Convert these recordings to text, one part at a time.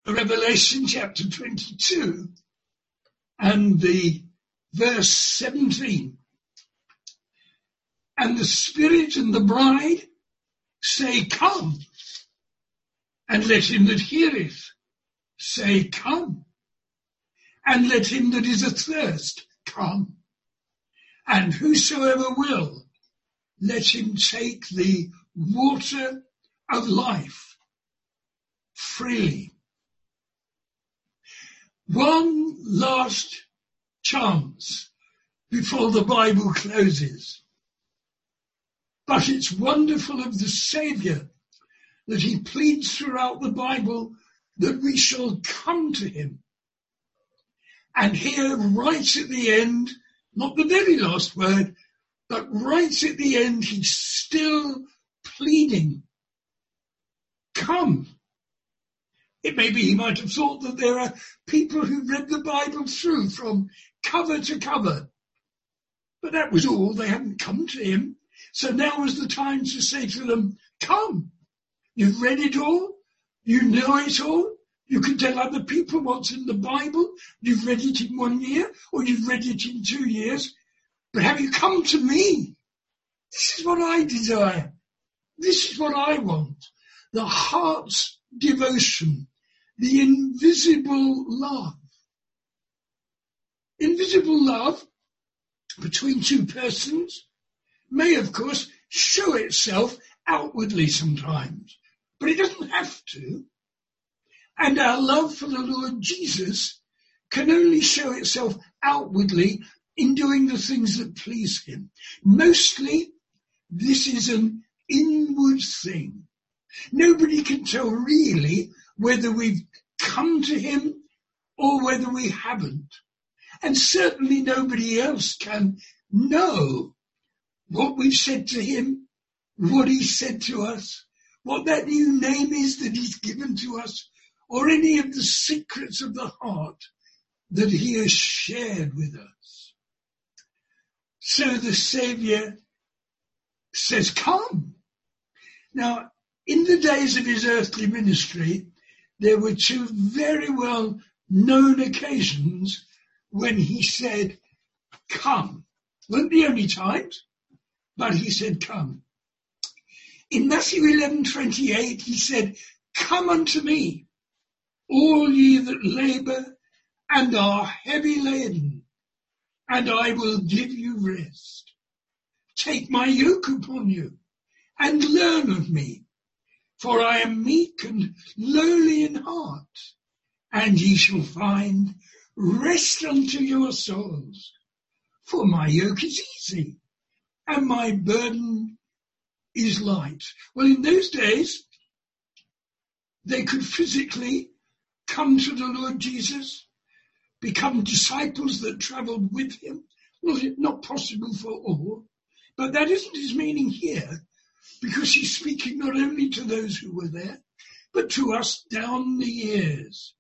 Revelation chapter 22 and the verse 17. And the Spirit and the bride say, come. And let him that heareth say, come. And let him that is athirst come. And whosoever will, let him take the water of life freely. One last chance before the Bible closes. But it's wonderful of the Saviour that he pleads throughout the Bible that we shall come to him. And here, right at the end, not the very last word, but right at the end, he's still pleading, come. It may be he might have thought that there are people who read the Bible through from cover to cover. But that was all. They hadn't come to him. So now was the time to say to them, come. You've read it all. You know it all. You can tell other people what's in the Bible. You've read it in 1 year or you've read it in 2 years. But have you come to me? This is what I desire. This is what I want. The heart's devotion. The invisible love. Invisible love between two persons may, of course, show itself outwardly sometimes, but it doesn't have to. And our love for the Lord Jesus can only show itself outwardly in doing the things that please him. Mostly, this is an inward thing. Nobody can tell really whether we've come to him or whether we haven't. And certainly nobody else can know what we've said to him, what he said to us, what that new name is that he's given to us, or any of the secrets of the heart that he has shared with us. So the Saviour says, come. Now, in the days of his earthly ministry, there were two very well known occasions when he said, come. Weren't the only times, but he said, come. In Matthew 11:28, he said, come unto me, all ye that labour and are heavy laden, and I will give you rest. Take my yoke upon you, and learn of me, for I am meek and lowly in heart, and ye shall find rest unto your souls. For my yoke is easy, and my burden is light. Well, in those days, they could physically come to the Lord Jesus, become disciples that travelled with him. Well, not possible for all, but that isn't his meaning here, because he's speaking not only to those who were there, but to us down the years.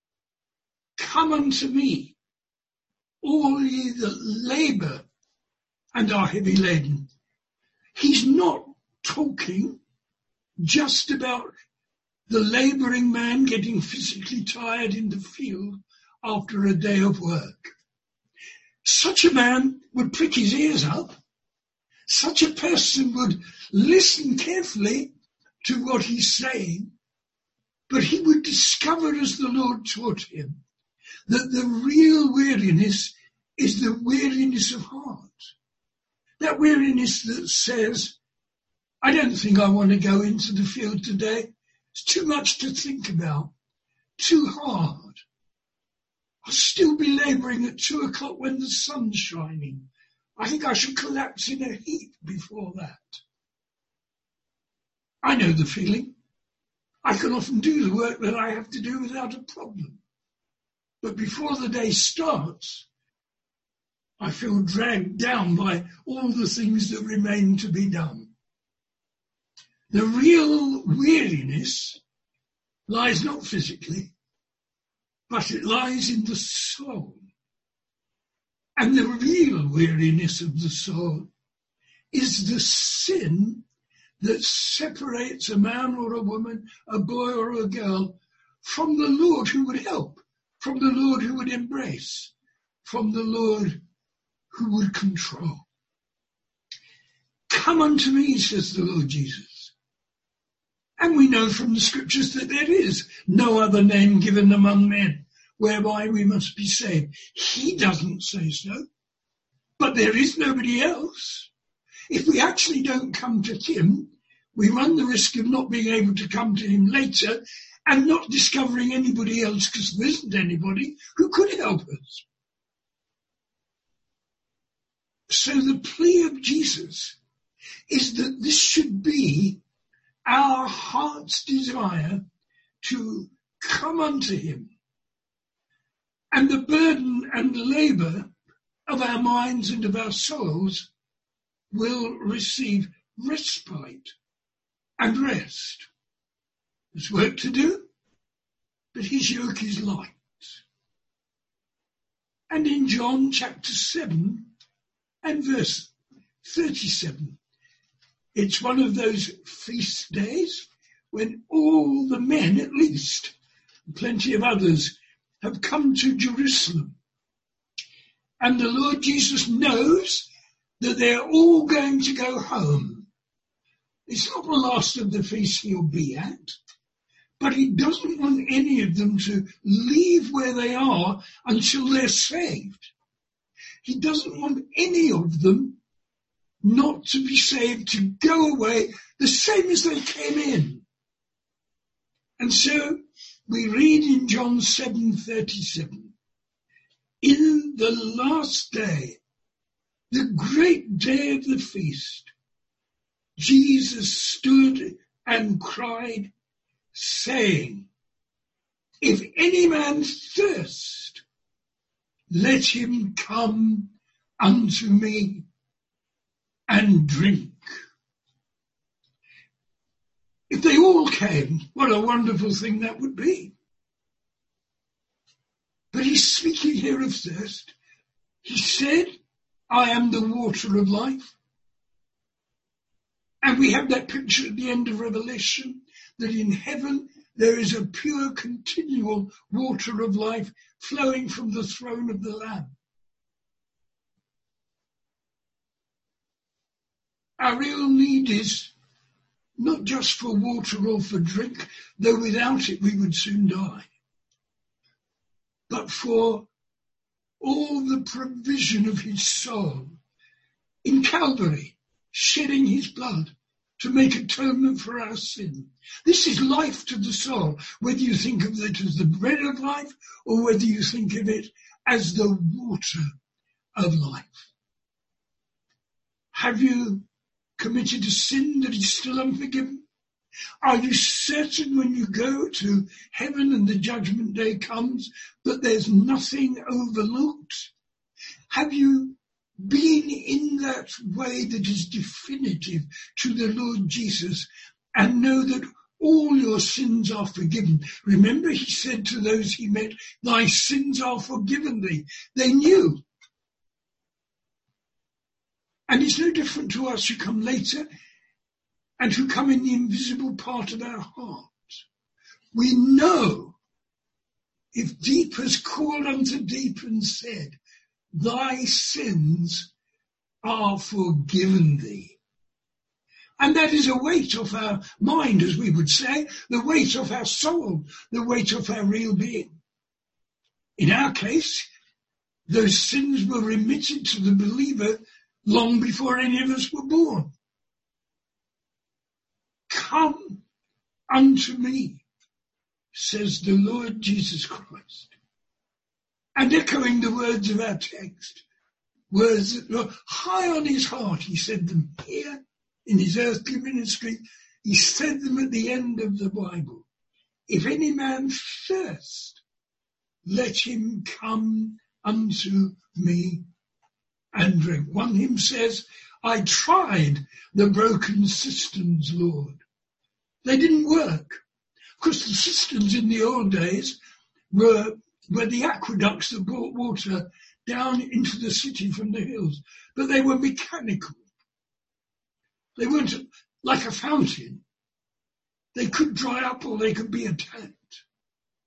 Come unto me, all ye that labour and are heavy laden. He's not talking just about the labouring man getting physically tired in the field after a day of work. Such a man would prick his ears up. Such a person would listen carefully to what he's saying, but he would discover as the Lord taught him that the real weariness is the weariness of heart. That weariness that says, I don't think I want to go into the field today. It's too much to think about, too hard. I'll still be labouring at 2 o'clock when the sun's shining. I think I should collapse in a heap before that. I know the feeling. I can often do the work that I have to do without a problem. But before the day starts, I feel dragged down by all the things that remain to be done. The real weariness lies not physically, but it lies in the soul. And the real weariness of the soul is the sin that separates a man or a woman, a boy or a girl, from the Lord who would help, from the Lord who would embrace, from the Lord who would control. Come unto me, says the Lord Jesus. And we know from the scriptures that there is no other name given among men whereby we must be saved. He doesn't say so, but there is nobody else. If we actually don't come to him, we run the risk of not being able to come to him later and not discovering anybody else because there isn't anybody who could help us. So the plea of Jesus is that this should be our heart's desire to come unto him. And the burden and labour of our minds and of our souls will receive respite and rest. There's work to do, but his yoke is light. And in John chapter 7 and verse 37, it's one of those feast days when all the men, at least, plenty of others, have come to Jerusalem. And the Lord Jesus knows that they're all going to go home. It's not the last of the feast he'll be at, but he doesn't want any of them to leave where they are until they're saved. He doesn't want any of them not to be saved, to go away the same as they came in. And so we read in John 7:37, in the last day, the great day of the feast, Jesus stood and cried, saying, if any man thirst, let him come unto me and drink. If they all came, what a wonderful thing that would be. But he's speaking here of thirst. He said, I am the water of life. And we have that picture at the end of Revelation, that in heaven there is a pure, continual water of life flowing from the throne of the Lamb. Our real need is not just for water or for drink, though without it we would soon die, but for all the provision of his soul in Calvary, shedding his blood to make atonement for our sin. This is life to the soul, whether you think of it as the bread of life or whether you think of it as the water of life. Have you committed a sin that is still unforgiven? Are you certain when you go to heaven and the judgment day comes that there's nothing overlooked? Have you been in that way that is definitive to the Lord Jesus and know that all your sins are forgiven? Remember, he said to those he met, thy sins are forgiven thee. They knew. And it's no different to us who come later and who come in the invisible part of our heart. We know if deep has called unto deep and said, thy sins are forgiven thee. And that is a weight off our mind, as we would say, the weight of our soul, the weight of our real being. In our case, those sins were remitted to the believer long before any of us were born. Come unto me, says the Lord Jesus Christ. And echoing the words of our text, words that were high on his heart, he said them here in his earthly ministry. He said them at the end of the Bible. If any man thirst, let him come unto me and drink. One hymn says, I tried the broken cisterns, Lord. They didn't work. Of course, the cisterns in the old days were the aqueducts that brought water down into the city from the hills, but they were mechanical. They weren't like a fountain. They could dry up or they could be attacked.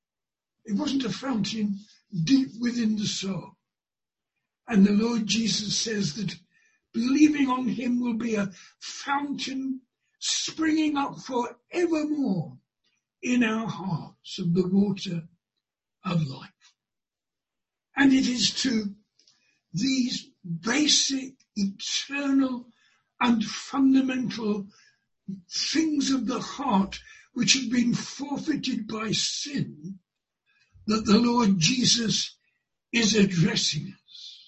It wasn't a fountain deep within the soul. And the Lord Jesus says that believing on him will be a fountain springing up forevermore in our hearts of the water of life. And it is to these basic, eternal and fundamental things of the heart which have been forfeited by sin that the Lord Jesus is addressing us.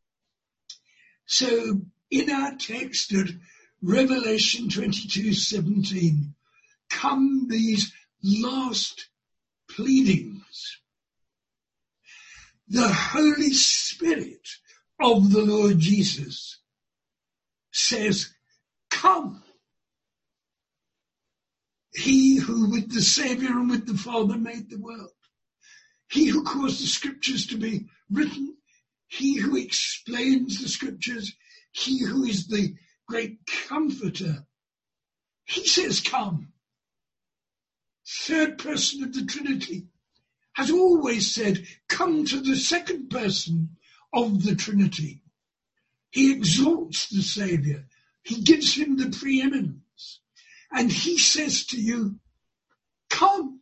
So in our text at Revelation 22:17 come these last pleadings. The Holy Spirit of the Lord Jesus says, come. He who with the Saviour and with the Father made the world. He who caused the scriptures to be written. He who explains the scriptures. He who is the great comforter. He says, come. Third person of the Trinity has always said, come to the second person of the Trinity. He exalts the Saviour. He gives him the preeminence. And he says to you, come.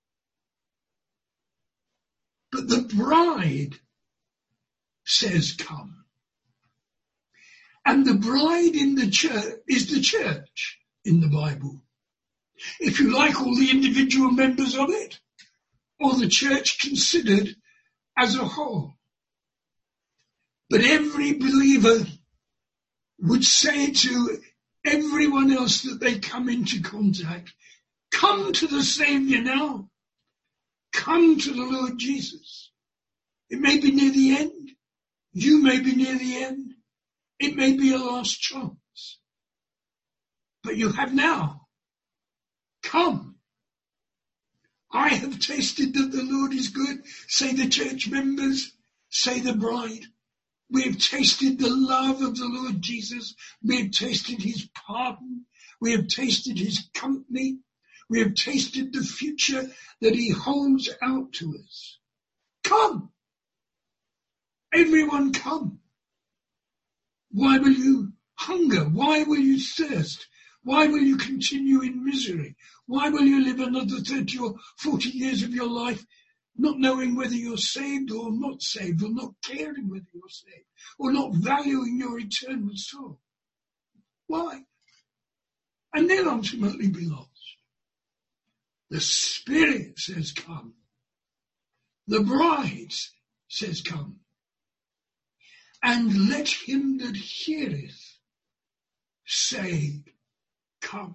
But the bride says, come. And the bride in the church is the church in the Bible. If you like, all the individual members of it, or the church considered as a whole. But every believer would say to everyone else that they come into contact, come to the Saviour now. Come to the Lord Jesus. It may be near the end. You may be near the end. It may be a last chance. But you have now. Come. I have tasted that the Lord is good. Say the church members. Say the bride. We have tasted the love of the Lord Jesus. We have tasted his pardon. We have tasted his company. We have tasted the future that he holds out to us. Come. Everyone come. Why will you hunger? Why will you thirst? Why will you continue in misery? Why will you live another 30 or 40 years of your life not knowing whether you're saved or not saved, or not caring whether you're saved, or not valuing your eternal soul? Why? And then ultimately be lost. The Spirit says come. The bride says come. And let him that heareth say, come.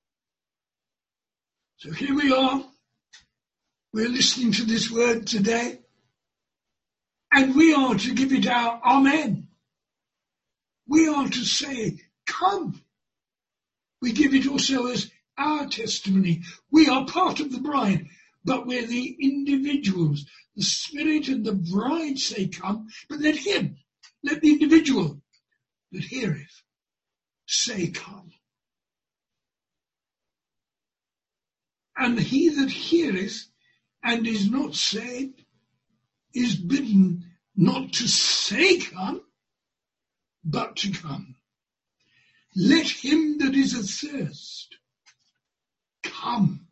So here we are. We're listening to this word today. And we are to give it our amen. We are to say, come. We give it also as our testimony. We are part of the bride, but we're the individuals. The Spirit and the bride say come, but let him, let the individual that heareth say come. And he that heareth and is not saved is bidden not to say come, but to come. Let him that is athirst come.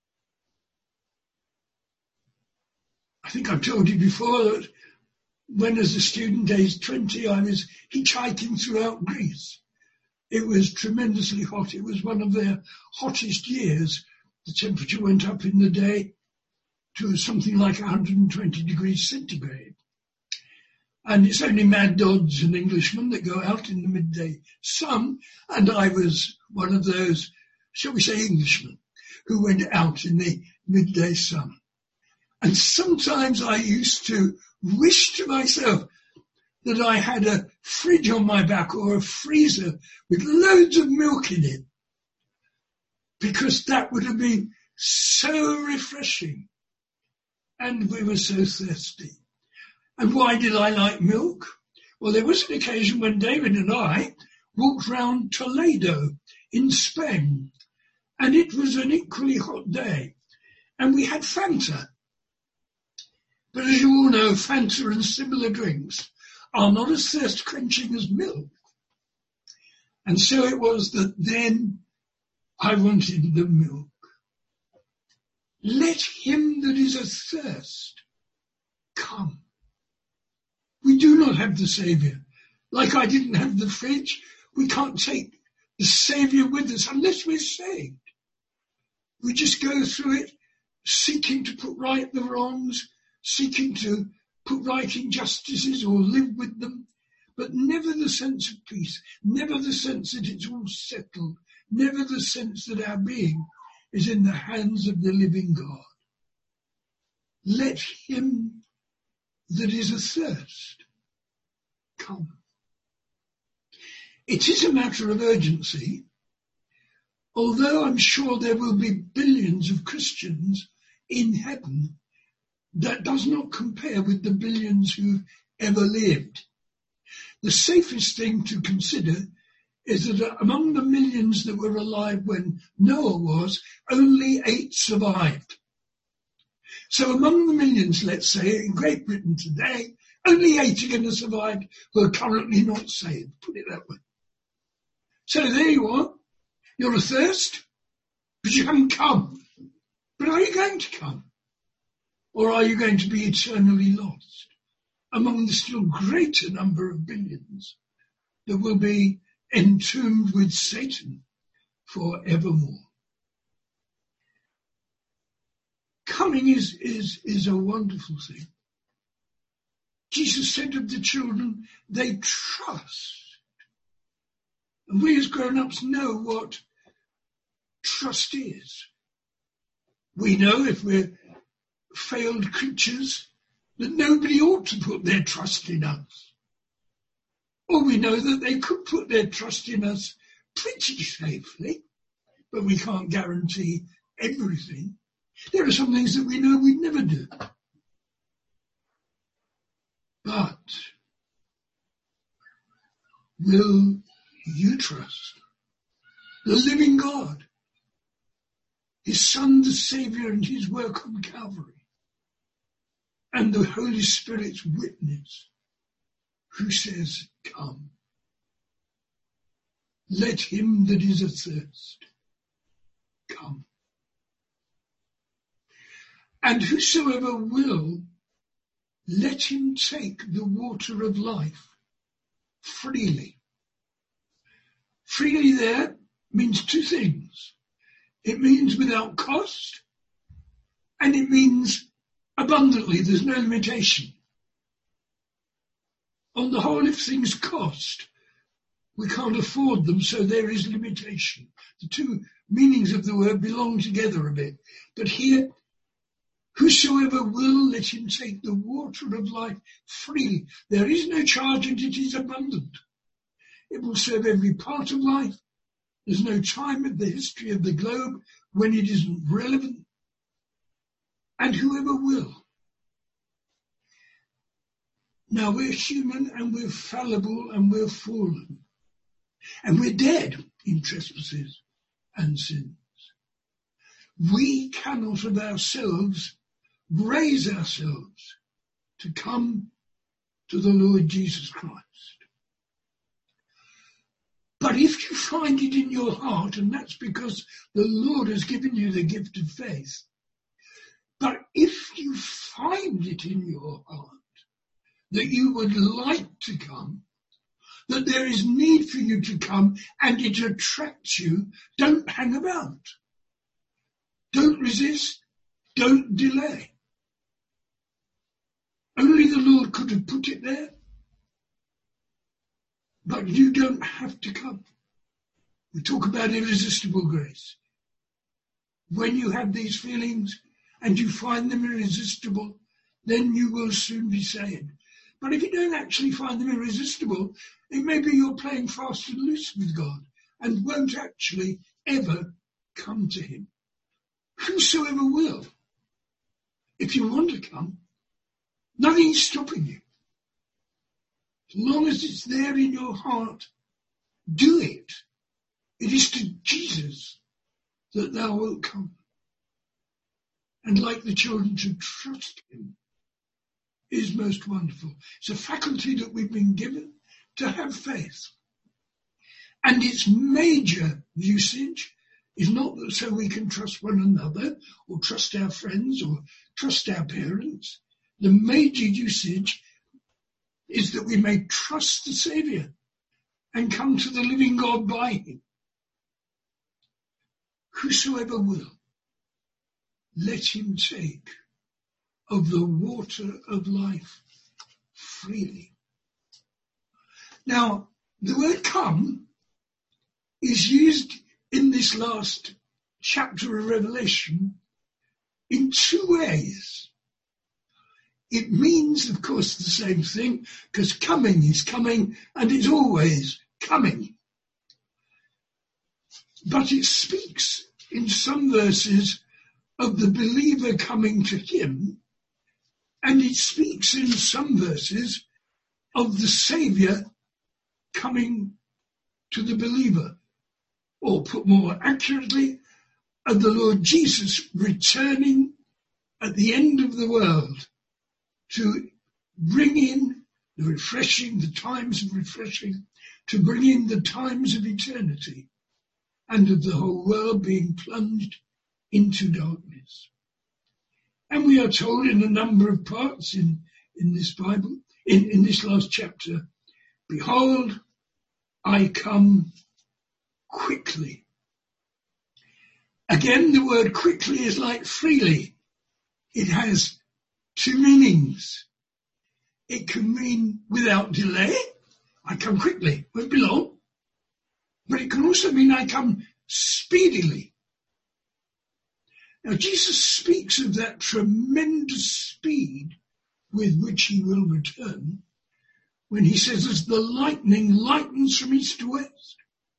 I think I've told you before that when as a student aged 20 I was hitchhiking throughout Greece. It was tremendously hot. It was one of their hottest years. The temperature went up in the day to something like 120 degrees centigrade. And it's only mad dogs and Englishmen that go out in the midday sun. And I was one of those, shall we say, Englishmen who went out in the midday sun. And sometimes I used to wish to myself that I had a fridge on my back or a freezer with loads of milk in it, because that would have been so refreshing. And we were so thirsty. And why did I like milk? Well, there was an occasion when David and I walked round Toledo in Spain, and it was an equally hot day, and we had Fanta. But as you all know, Fanta and similar drinks are not as thirst-quenching as milk. And so it was that then I wanted the milk. Let him that is athirst come. We do not have the Saviour. Like I didn't have the fridge, we can't take the Saviour with us unless we're saved. We just go through it, seeking to put right the wrongs, seeking to put right injustices or live with them, but never the sense of peace, never the sense that it's all settled, never the sense that our being is in the hands of the living God. Let him that is athirst come. It is a matter of urgency, although I'm sure there will be billions of Christians in heaven. That does not compare with the billions who've ever lived. The safest thing to consider is that among the millions that were alive when Noah was, only 8 survived. So among the millions, let's say, in Great Britain today, only 8 are going to survive who are currently not saved, put it that way. So there you are. You're athirst, but you haven't come. But are you going to come? Or are you going to be eternally lost among the still greater number of billions that will be entombed with Satan forevermore? Coming is a wonderful thing. Jesus said of the children, they trust. And we as grown-ups know what trust is. We know if we're failed creatures that nobody ought to put their trust in us. Or we know that they could put their trust in us pretty safely, but we can't guarantee everything. There are some things that we know we'd never do. But will you trust the living God, his Son, the Saviour, and his work on Calvary, and the Holy Spirit's witness, who says, come. Let him that is athirst come. And whosoever will, let him take the water of life freely. Freely there means 2 things. It means without cost, and it means abundantly. There's no limitation. On the whole, if things cost, we can't afford them, so there is limitation. The 2 meanings of the word belong together a bit. But here, whosoever will, let him take the water of life freely. There is no charge and it is abundant. It will serve every part of life. There's no time in the history of the globe when it isn't relevant. And whoever will. Now we're human and we're fallible and we're fallen. And we're dead in trespasses and sins. We cannot of ourselves raise ourselves to come to the Lord Jesus Christ. But if you find it in your heart, and that's because the Lord has given you the gift of faith, but if you find it in your heart that you would like to come, that there is need for you to come and it attracts you, don't hang about. Don't resist. Don't delay. Only the Lord could have put it there. But you don't have to come. We talk about irresistible grace. When you have these feelings and you find them irresistible, then you will soon be saved. But if you don't actually find them irresistible, it may be you're playing fast and loose with God and won't actually ever come to him. Whosoever will. If you want to come, nothing is stopping you. As long as it's there in your heart, do it. It is to Jesus that thou wilt come. And like the children, to trust him is most wonderful. It's a faculty that we've been given to have faith. And its major usage is not so we can trust one another or trust our friends or trust our parents. The major usage is that we may trust the Saviour and come to the living God by him. Whosoever will, let him take of the water of life freely. Now, the word come is used in this last chapter of Revelation in two ways. It means, of course, the same thing, because coming is coming and it's always coming. But it speaks in some verses of the believer coming to him, and it speaks in some verses of the Saviour coming to the believer, or put more accurately, of the Lord Jesus returning at the end of the world to bring in the refreshing, the times of refreshing, to bring in the times of eternity, and of the whole world being plunged into darkness. And we are told in a number of parts in this Bible, in this last chapter, behold, I come quickly. Again, the word quickly is like freely. It has two meanings. It can mean without delay. I come quickly, won't be long. But it can also mean I come speedily. Now, Jesus speaks of that tremendous speed with which he will return when he says, as the lightning lightens from east to west,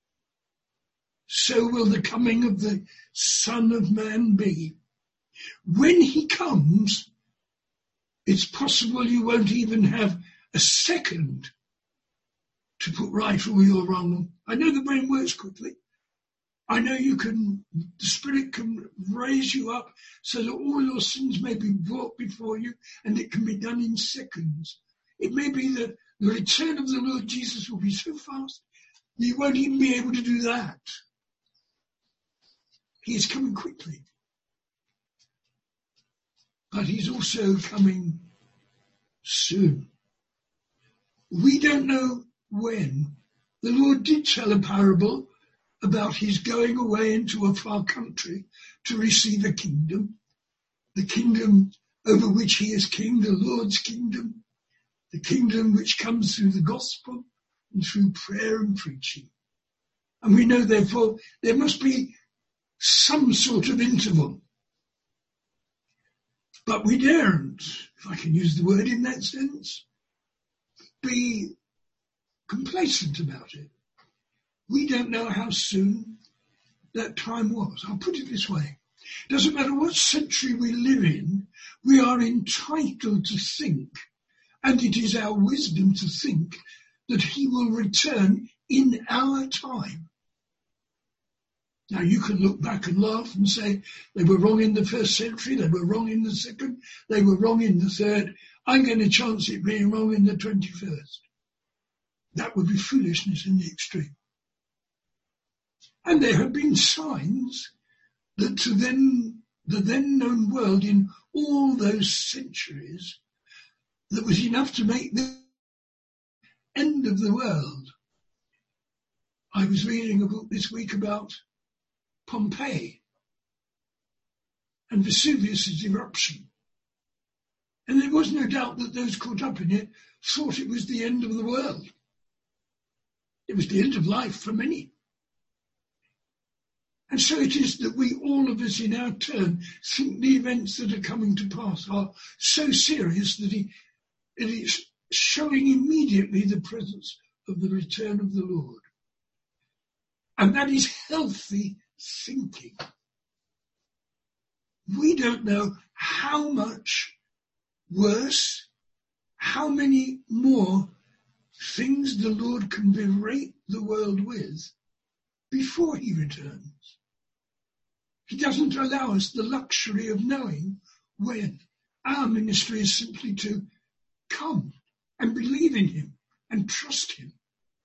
so will the coming of the Son of Man be. When he comes, it's possible you won't even have a second to put right all your wrong. I know the brain works quickly. I know the Spirit can raise you up so that all your sins may be brought before you, and it can be done in seconds. It may be that the return of the Lord Jesus will be so fast that you won't even be able to do that. He is coming quickly. But he's also coming soon. We don't know when. The Lord did tell a parable about his going away into a far country to receive a kingdom, the kingdom over which he is king, the Lord's kingdom, the kingdom which comes through the gospel and through prayer and preaching. And we know, therefore, there must be some sort of interval. But we daren't, if I can use the word in that sense, be complacent about it. We don't know how soon that time was. I'll put it this way. It doesn't matter what century we live in, we are entitled to think, and it is our wisdom to think, that he will return in our time. Now, you can look back and laugh and say, they were wrong in the first century, they were wrong in the second, they were wrong in the third. I'm going to chance it being wrong in the 21st. That would be foolishness in the extreme. And there have been signs that to the then known world in all those centuries, that was enough to make the end of the world. I was reading a book this week about Pompeii and Vesuvius' eruption. And there was no doubt that those caught up in it thought it was the end of the world. It was the end of life for many. And so it is that we, all of us in our turn, think the events that are coming to pass are so serious that it is showing immediately the presence of the return of the Lord. And that is healthy thinking. We don't know how much worse, how many more things the Lord can berate the world with before he returns. He doesn't allow us the luxury of knowing when. Our ministry is simply to come and believe in him and trust him.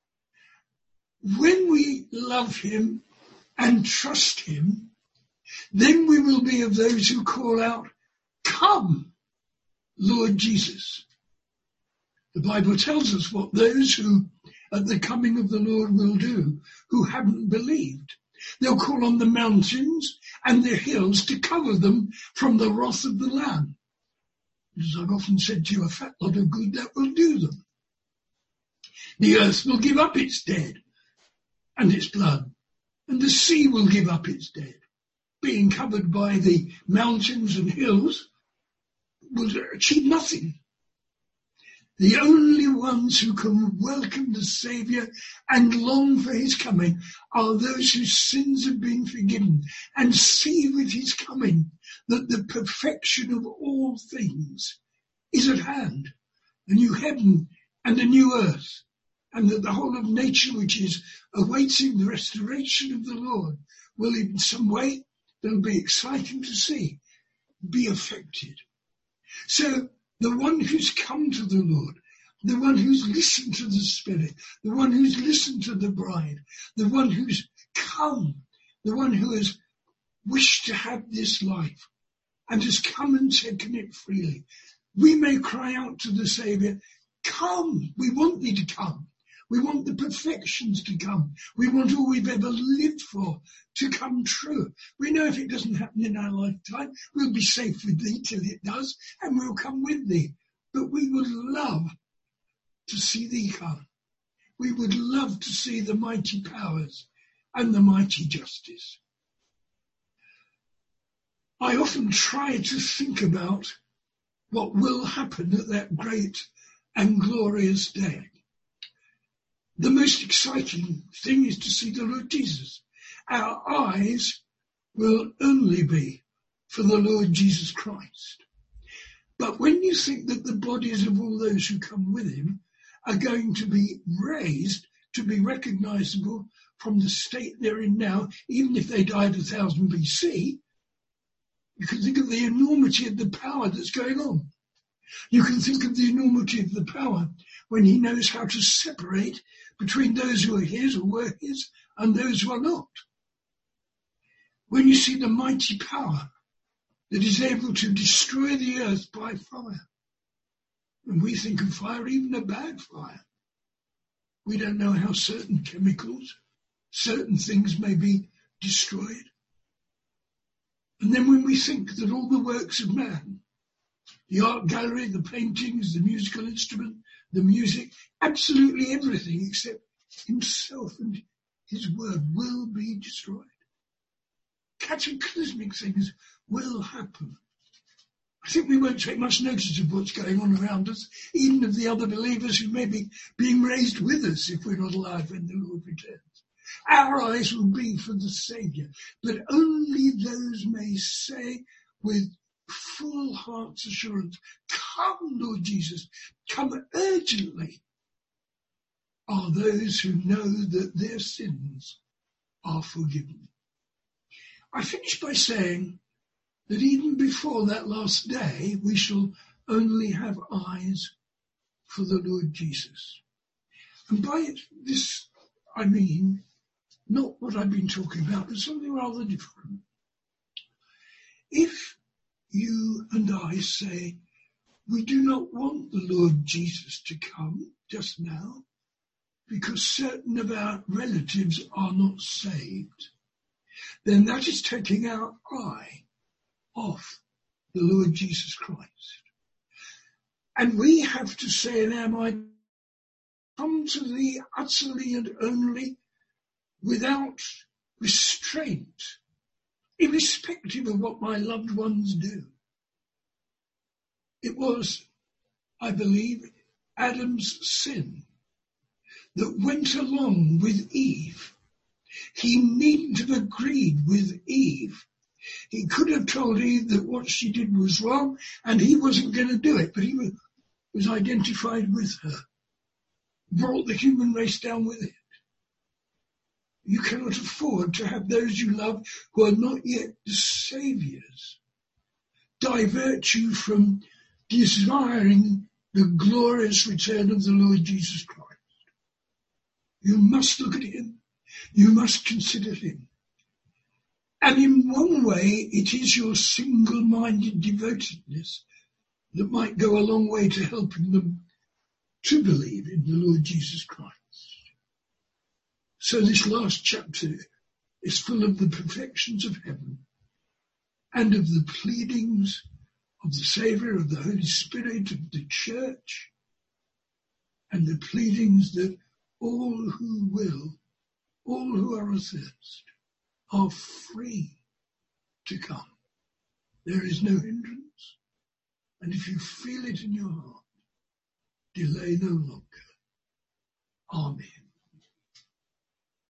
When we love him and trust him, then we will be of those who call out, "Come, Lord Jesus." The Bible tells us what those who at the coming of the Lord will do who haven't believed. They'll call on the mountains and the hills to cover them from the wrath of the Lamb. As I've often said to you, a fat lot of good that will do them. The earth will give up its dead and its blood, and the sea will give up its dead. Being covered by the mountains and hills will achieve nothing. The only ones who can welcome the Saviour and long for his coming are those whose sins have been forgiven and see with his coming that the perfection of all things is at hand, a new heaven and a new earth, and that the whole of nature which is awaiting the restoration of the Lord will in some way, that'll be exciting to see, be affected. So the one who's come to the Lord, the one who's listened to the Spirit, the one who's listened to the bride, the one who's come, the one who has wished to have this life and has come and taken it freely. We may cry out to the Saviour, "Come, we want thee to come. We want the perfections to come. We want all we've ever lived for to come true. We know if it doesn't happen in our lifetime, we'll be safe with thee till it does, and we'll come with thee. But we would love to see thee come. We would love to see the mighty powers and the mighty justice." I often try to think about what will happen at that great and glorious day. The most exciting thing is to see the Lord Jesus. Our eyes will only be for the Lord Jesus Christ. But when you think that the bodies of all those who come with him are going to be raised to be recognizable from the state they're in now, even if they died 1000 BC, you can think of the enormity of the power that's going on. You can think of the enormity of the power when he knows how to separate between those who are his or were his and those who are not. When you see the mighty power that is able to destroy the earth by fire, and we think of fire, even a bad fire, we don't know how certain chemicals, certain things may be destroyed. And then when we think that all the works of man, the art gallery, the paintings, the musical instrument, the music, absolutely everything except himself and his word will be destroyed. Cataclysmic things will happen. I think we won't take much notice of what's going on around us, even of the other believers who may be being raised with us if we're not alive when the Lord returns. Our eyes will be for the Saviour, but only those may say with full heart's assurance, "Come, Lord Jesus, come urgently," are those who know that their sins are forgiven. I finish by saying that even before that last day, we shall only have eyes for the Lord Jesus. And by this, I mean not what I've been talking about, but something rather different. If you and I say, we do not want the Lord Jesus to come just now because certain of our relatives are not saved, then that is taking our eye off the Lord Jesus Christ. And we have to say in our mind, "Come to thee utterly and only without restraint, irrespective of what my loved ones do." It was, I believe, Adam's sin that went along with Eve. He needn't have agreed with Eve. He could have told Eve that what she did was wrong and he wasn't going to do it, but he was identified with her, brought the human race down with it. You cannot afford to have those you love who are not yet the saviours divert you from desiring the glorious return of the Lord Jesus Christ. You must look at him. You must consider him. And in one way, it is your single-minded devotedness that might go a long way to helping them to believe in the Lord Jesus Christ. So this last chapter is full of the perfections of heaven and of the pleadings of the Saviour, of the Holy Spirit, of the Church, and the pleadings that all who will, all who are athirst, are free to come. There is no hindrance, and if you feel it in your heart, delay no longer. Amen.